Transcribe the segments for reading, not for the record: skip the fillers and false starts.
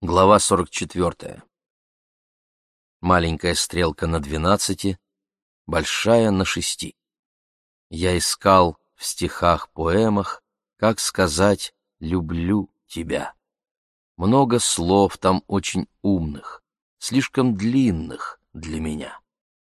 Глава 44. Маленькая стрелка на 12, большая на 6. Я искал в стихах, поэмах, как сказать «люблю тебя». Много слов там очень умных, слишком длинных для меня.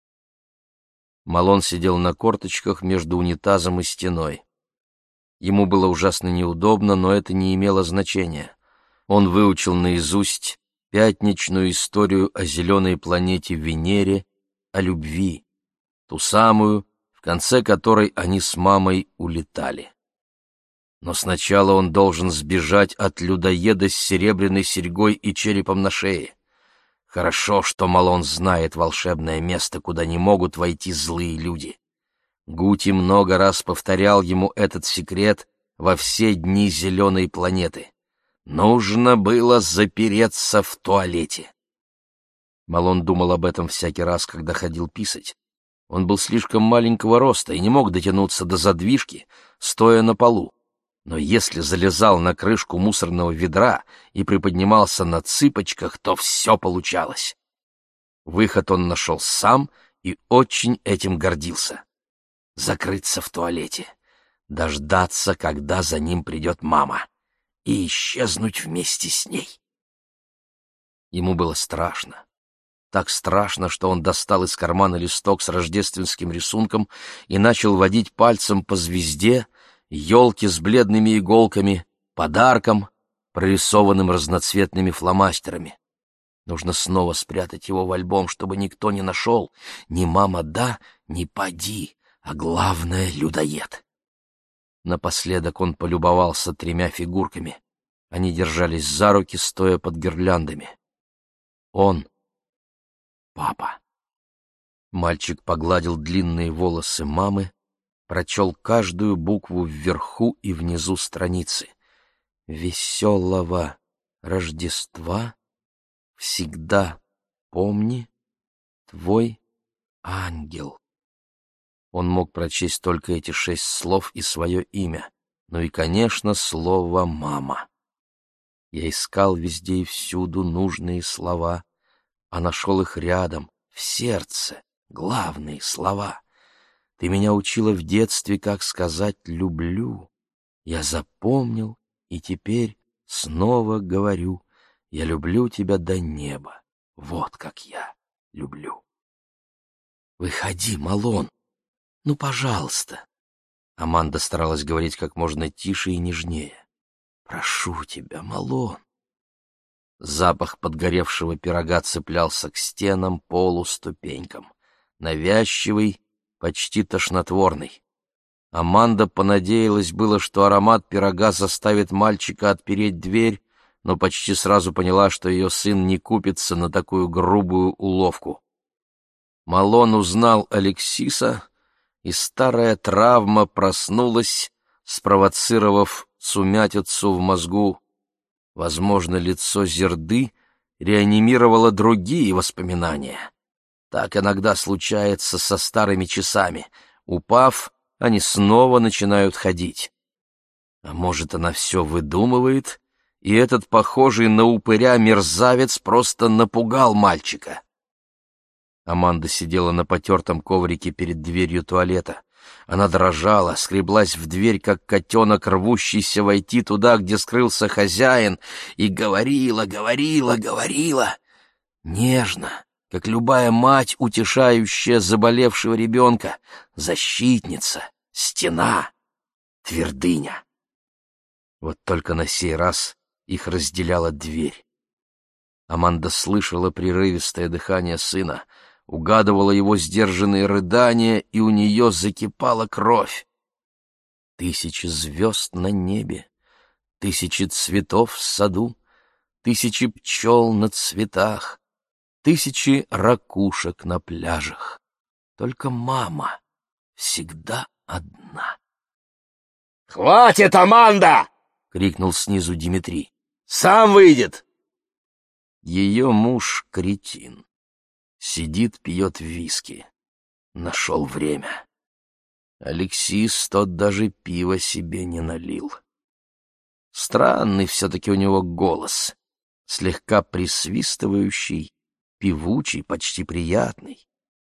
Малон сидел на корточках между унитазом и стеной. Ему было ужасно неудобно, но это не имело значения. Он выучил наизусть пятничную историю о зеленой планете Венере, о любви, ту самую, в конце которой они с мамой улетали. Но сначала он должен сбежать от людоеда с серебряной серьгой и черепом на шее. Хорошо, что Малон знает волшебное место, куда не могут войти злые люди. Гути много раз повторял ему этот секрет во все дни зеленой планеты. Нужно было запереться в туалете. Малон думал об этом всякий раз, когда ходил писать. Он был слишком маленького роста и не мог дотянуться до задвижки, стоя на полу. Но если залезал на крышку мусорного ведра и приподнимался на цыпочках, то все получалось. Выход он нашел сам и очень этим гордился. Закрыться в туалете, дождаться, когда за ним придет мама, и исчезнуть вместе с ней. Ему было страшно. Так страшно, что он достал из кармана листок с рождественским рисунком и начал водить пальцем по звезде, елке с бледными иголками, подарком, прорисованным разноцветными фломастерами. Нужно снова спрятать его в альбом, чтобы никто не нашел, ни мама да, ни поди, а главное — людоед. Напоследок он полюбовался 3 фигурками. Они держались за руки, стоя под гирляндами. Он — папа. Мальчик погладил длинные волосы мамы, прочел каждую букву вверху и внизу страницы. «Веселого Рождества всегда помни, твой ангел». Он мог прочесть только эти 6 слов и свое имя, ну и, конечно, слово «мама». Я искал везде и всюду нужные слова, а нашел их рядом, в сердце, главные слова. Ты меня учила в детстве, как сказать «люблю». Я запомнил и теперь снова говорю: я люблю тебя до неба. Вот как я люблю. Выходи, Малон. Ну, пожалуйста. Аманда старалась говорить как можно тише и нежнее. Прошу тебя, Малон. Запах подгоревшего пирога цеплялся к стенам, полу, ступенькам. Навязчивый, почти тошнотворный. Аманда понадеялась было, что аромат пирога заставит мальчика отпереть дверь, но почти сразу поняла, что ее сын не купится на такую грубую уловку. Малон узнал Алексиса, и старая травма проснулась, спровоцировав сумятицу в мозгу. Возможно, лицо Зерды реанимировало другие воспоминания. Так иногда случается со старыми часами. Упав, они снова начинают ходить. А может, она все выдумывает, и этот похожий на упыря мерзавец просто напугал мальчика. Аманда сидела на потертом коврике перед дверью туалета. Она дрожала, скреблась в дверь, как котенок, рвущийся войти туда, где скрылся хозяин, и говорила, нежно, как любая мать, утешающая заболевшего ребенка, защитница, стена, твердыня. Вот только на сей раз их разделяла дверь. Аманда слышала прерывистое дыхание сына, угадывала его сдержанные рыдания, и у нее закипала кровь. 1000 звезд на небе, 1000 цветов в саду, 1000 пчел на цветах, 1000 ракушек на пляжах. Только мама всегда одна. «Хватит, Аманда!» — крикнул снизу Димитрий. «Сам выйдет!» Ее муж — кретин. Сидит, пьет виски. Нашел время. Алексис тот даже пива себе не налил. Странный все-таки у него голос. слегка присвистывающий, певучий, почти приятный.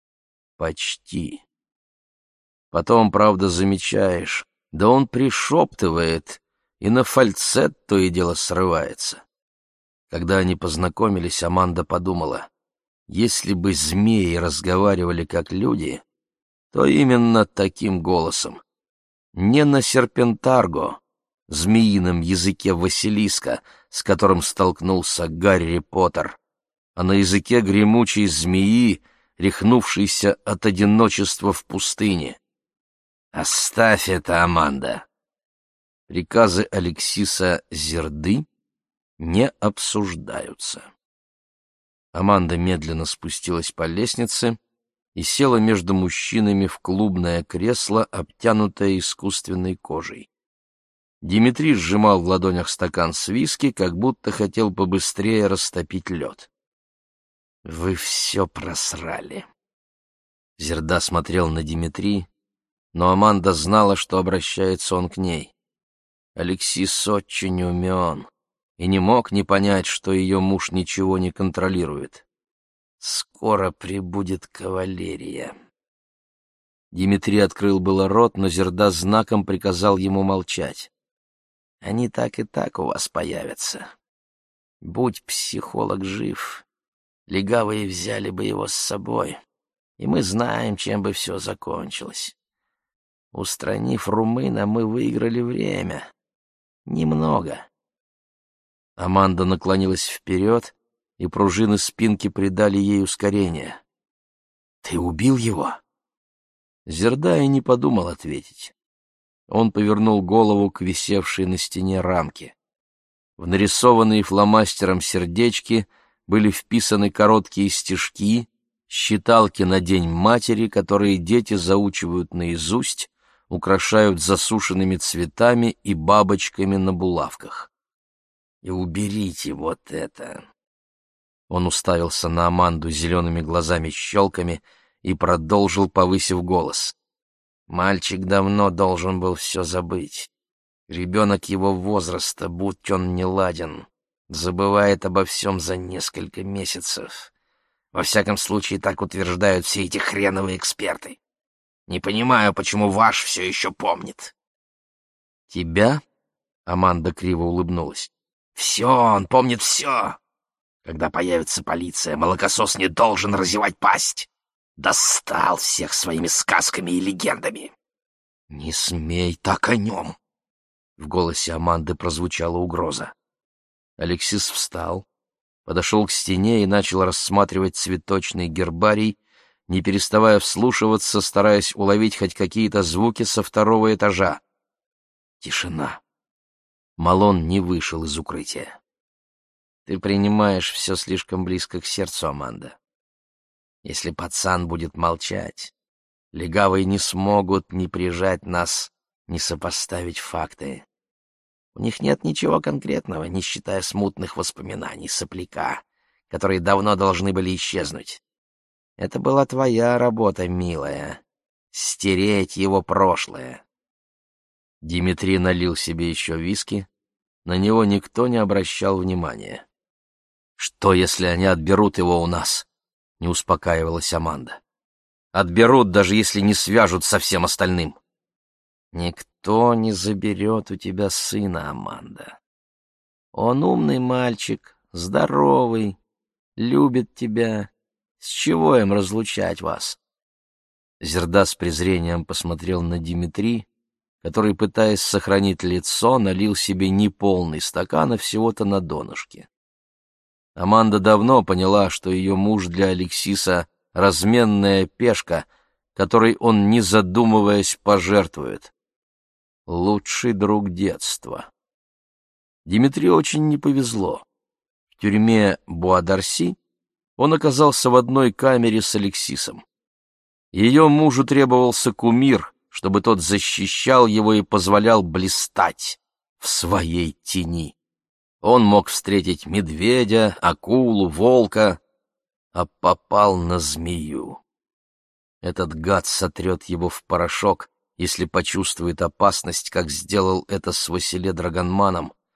Почти. Потом, правда, замечаешь, да он пришептывает, и на фальцет то и дело срывается. Когда они познакомились, Аманда подумала, если бы змеи разговаривали как люди, то именно таким голосом. Не на серпентарго, змеином языке Василиска, с которым столкнулся Гарри Поттер, а на языке гремучей змеи, рехнувшейся от одиночества в пустыне. «Оставь это, Аманда!» Приказы Алексиса Зерды не обсуждаются. Аманда медленно спустилась по лестнице и села между мужчинами в клубное кресло, обтянутое искусственной кожей. Димитрий сжимал в ладонях стакан с виски, как будто хотел побыстрее растопить лед. «Вы все просрали!» Зерда смотрел на Димитрий, но Аманда знала, что обращается он к ней. Алексис очень умен и не мог не понять, что ее муж ничего не контролирует. «Скоро прибудет кавалерия». Димитрий открыл было рот, но Зерда знаком приказал ему молчать. «Они так и так у вас появятся. Будь психолог жив, легавые взяли бы его с собой, и мы знаем, чем бы все закончилось. Устранив румына, мы выиграли время. Немного». Аманда наклонилась вперед, и пружины спинки придали ей ускорение. «Ты убил его?» Зердай не подумал ответить. Он повернул голову к висевшей на стене рамке. В нарисованные фломастером сердечки были вписаны короткие стишки, считалки на День матери, которые дети заучивают наизусть, украшают засушенными цветами и бабочками на булавках. «И уберите вот это!» Он уставился на Аманду зелеными глазами-щелками и продолжил, повысив голос. «Мальчик давно должен был все забыть. Ребенок его возраста, будь он неладен, забывает обо всем за несколько месяцев. Во всяком случае, так утверждают все эти хреновые эксперты. Не понимаю, почему ваш все еще помнит». «Тебя?» — Аманда криво улыбнулась. «Все, он помнит все. Когда появится полиция, молокосос не должен разевать пасть. Достал всех своими сказками и легендами». «Не смей так о нем!» В голосе Аманды прозвучала угроза. Алексис встал, подошел к стене и начал рассматривать цветочный гербарий, не переставая вслушиваться, стараясь уловить хоть какие-то звуки со второго этажа. Тишина. Малон не вышел из укрытия. «Ты принимаешь все слишком близко к сердцу, Аманда. Если пацан будет молчать, легавые не смогут ни прижать нас, ни сопоставить факты. У них нет ничего конкретного, не считая смутных воспоминаний сопляка, которые давно должны были исчезнуть. Это была твоя работа, милая. Стереть его прошлое». Димитрий налил себе еще виски. На него никто не обращал внимания. «Что, если они отберут его у нас?» — не успокаивалась Аманда. «Отберут, даже если не свяжут со всем остальным». «Никто не заберет у тебя сына, Аманда. Он умный мальчик, здоровый, любит тебя. С чего им разлучать вас?» Зерда с презрением посмотрел на Димитрий, который, пытаясь сохранить лицо, налил себе неполный стакан, а всего-то на донышке. Аманда давно поняла, что ее муж для Алексиса — разменная пешка, которой он, не задумываясь, пожертвует. Лучший друг детства. Димитрию очень не повезло. В тюрьме Буа-Дарси он оказался в одной камере с Алексисом. Ее мужу требовался кумир, чтобы тот защищал его и позволял блистать в своей тени. Он мог встретить медведя, акулу, волка, а попал на змею. Этот гад сотрет его в порошок, если почувствует опасность, как сделал это с Василе Драгонманом,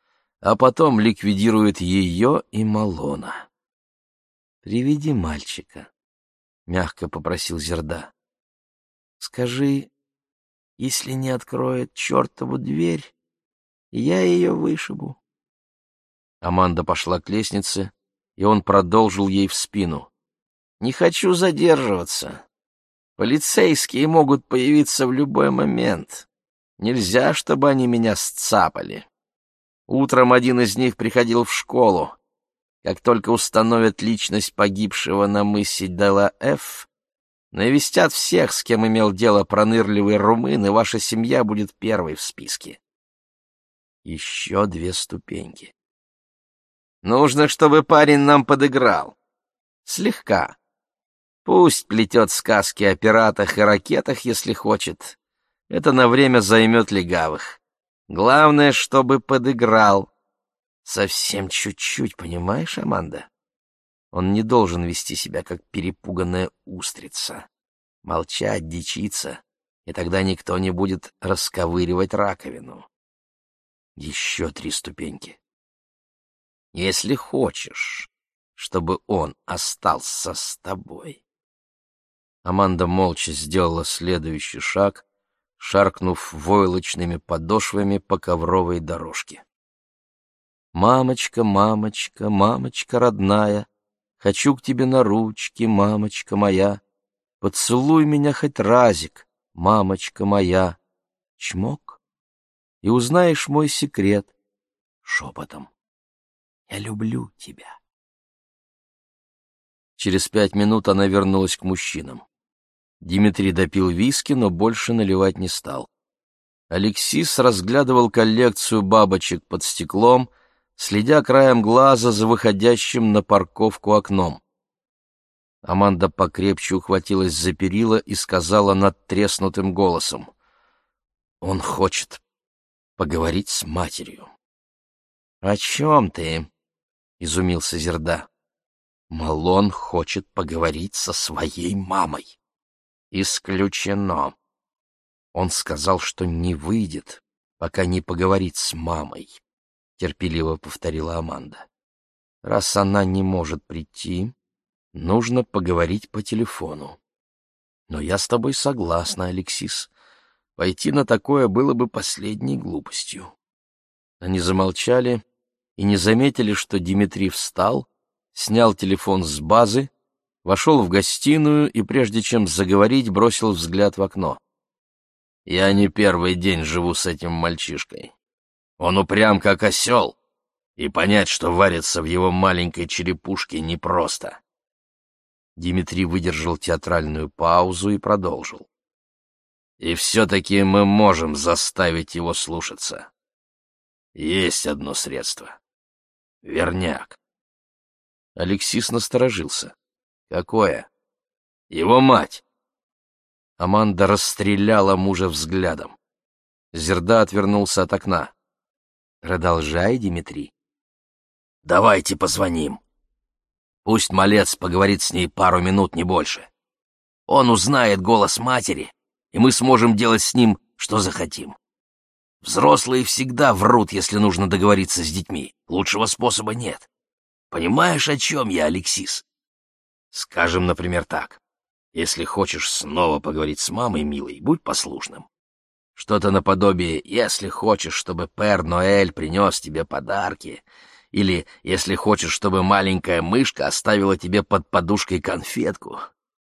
а потом ликвидирует ее и Малона. «Приведи мальчика», — мягко попросил Зерда. «Скажи, если не откроет чертову дверь, я ее вышибу». Аманда пошла к лестнице, и он продолжил ей в спину. «Не хочу задерживаться. Полицейские могут появиться в любой момент. Нельзя, чтобы они меня сцапали. Утром один из них приходил в школу. Как только установят личность погибшего на мысе Дела-Ф, навестят всех, с кем имел дело пронырливый румын, и ваша семья будет первой в списке». Еще 2 ступеньки. «Нужно, чтобы парень нам подыграл. Слегка. Пусть плетет сказки о пиратах и ракетах, если хочет. Это на время займет легавых. Главное, чтобы подыграл. Совсем чуть-чуть, понимаешь, Аманда? Он не должен вести себя, как перепуганная устрица. Молчать, дичиться, и тогда никто не будет расковыривать раковину. Еще 3 ступеньки. Если хочешь, чтобы он остался с тобой». Аманда молча сделала следующий шаг, шаркнув войлочными подошвами по ковровой дорожке. «Мамочка, мамочка, мамочка родная, хочу к тебе на ручки, мамочка моя. Поцелуй меня хоть разик, мамочка моя. Чмок, и узнаешь мой секрет шепотом. Я люблю тебя». Через 5 минут она вернулась к мужчинам. Димитрий допил виски, но больше наливать не стал. Алексис разглядывал коллекцию бабочек под стеклом, следя краем глаза за выходящим на парковку окном. Аманда покрепче ухватилась за перила и сказала надтреснутым голосом: «Он хочет поговорить с матерью». «О чем ты?» — изумился Зерда. «Малон хочет поговорить со своей мамой». «Исключено. Он сказал, что не выйдет, пока не поговорит с мамой», — терпеливо повторила Аманда. «Раз она не может прийти, нужно поговорить по телефону. Но я с тобой согласна, Алексис. Пойти на такое было бы последней глупостью». Они замолчали и не заметили, что Димитрий встал, снял телефон с базы, вошел в гостиную и, прежде чем заговорить, бросил взгляд в окно. «Я не первый день живу с этим мальчишкой. Он упрям, как осел, и понять, что варится в его маленькой черепушке, непросто». Димитрий выдержал театральную паузу и продолжил. «И все-таки мы можем заставить его слушаться. Есть одно средство. Верняк». Алексис насторожился. «Какое?» «Его мать!» Аманда расстреляла мужа взглядом. Зерда отвернулся от окна. «Продолжай, Димитрий». «Давайте позвоним. Пусть малец поговорит с ней пару минут, не больше. Он узнает голос матери, и мы сможем делать с ним, что захотим. Взрослые всегда врут, если нужно договориться с детьми. Лучшего способа нет. Понимаешь, о чем я, Алексис? Скажем, например, так. Если хочешь снова поговорить с мамой, милый, будь послушным. Что-то наподобие «если хочешь, чтобы Пэр Ноэль принес тебе подарки», или «если хочешь, чтобы маленькая мышка оставила тебе под подушкой конфетку».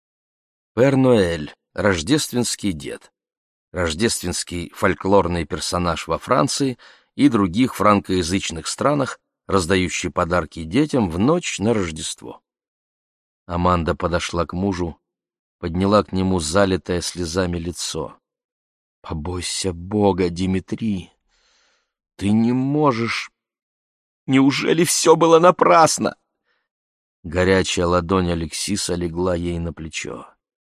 Пэр Ноэль — рождественский дед. Рождественский фольклорный персонаж во Франции и других франкоязычных странах, раздающий подарки детям в ночь на Рождество. Аманда подошла к мужу, подняла к нему залитое слезами лицо. «Побойся Бога, Димитрий! Ты не можешь... Неужели все было напрасно?» Горячая ладонь Алексиса легла ей на плечо.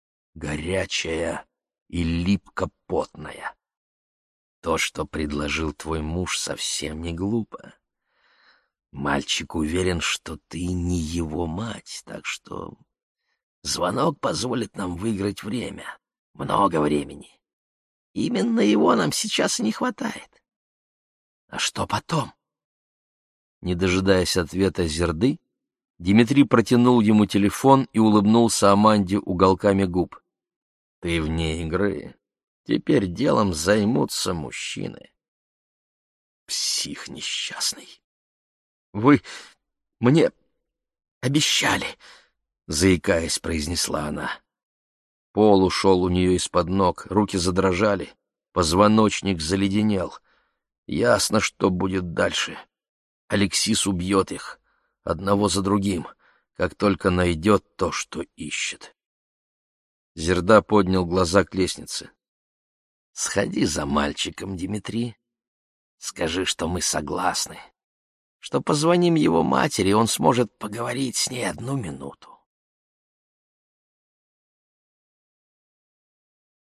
Горячая и липко-потная. То, что предложил твой муж, совсем не глупо. Мальчик уверен, что ты не его мать, так что звонок позволит нам выиграть время. Много времени. Именно его нам сейчас и не хватает. А что потом? Не дожидаясь ответа Зерды, Дмитрий протянул ему телефон и улыбнулся Аманде уголками губ. «Ты вне игры. Теперь делом займутся мужчины». Псих несчастный. «Вы мне обещали», — заикаясь, произнесла она. Пол ушел у нее из-под ног, руки задрожали, позвоночник заледенел. Ясно, что будет дальше. Алексис убьет их, одного за другим, как только найдет то, что ищет. Зерда поднял глаза к лестнице. «Сходи за мальчиком, Дмитрий. Скажи, что мы согласны, что позвоним его матери, и он сможет поговорить с ней 1 минуту.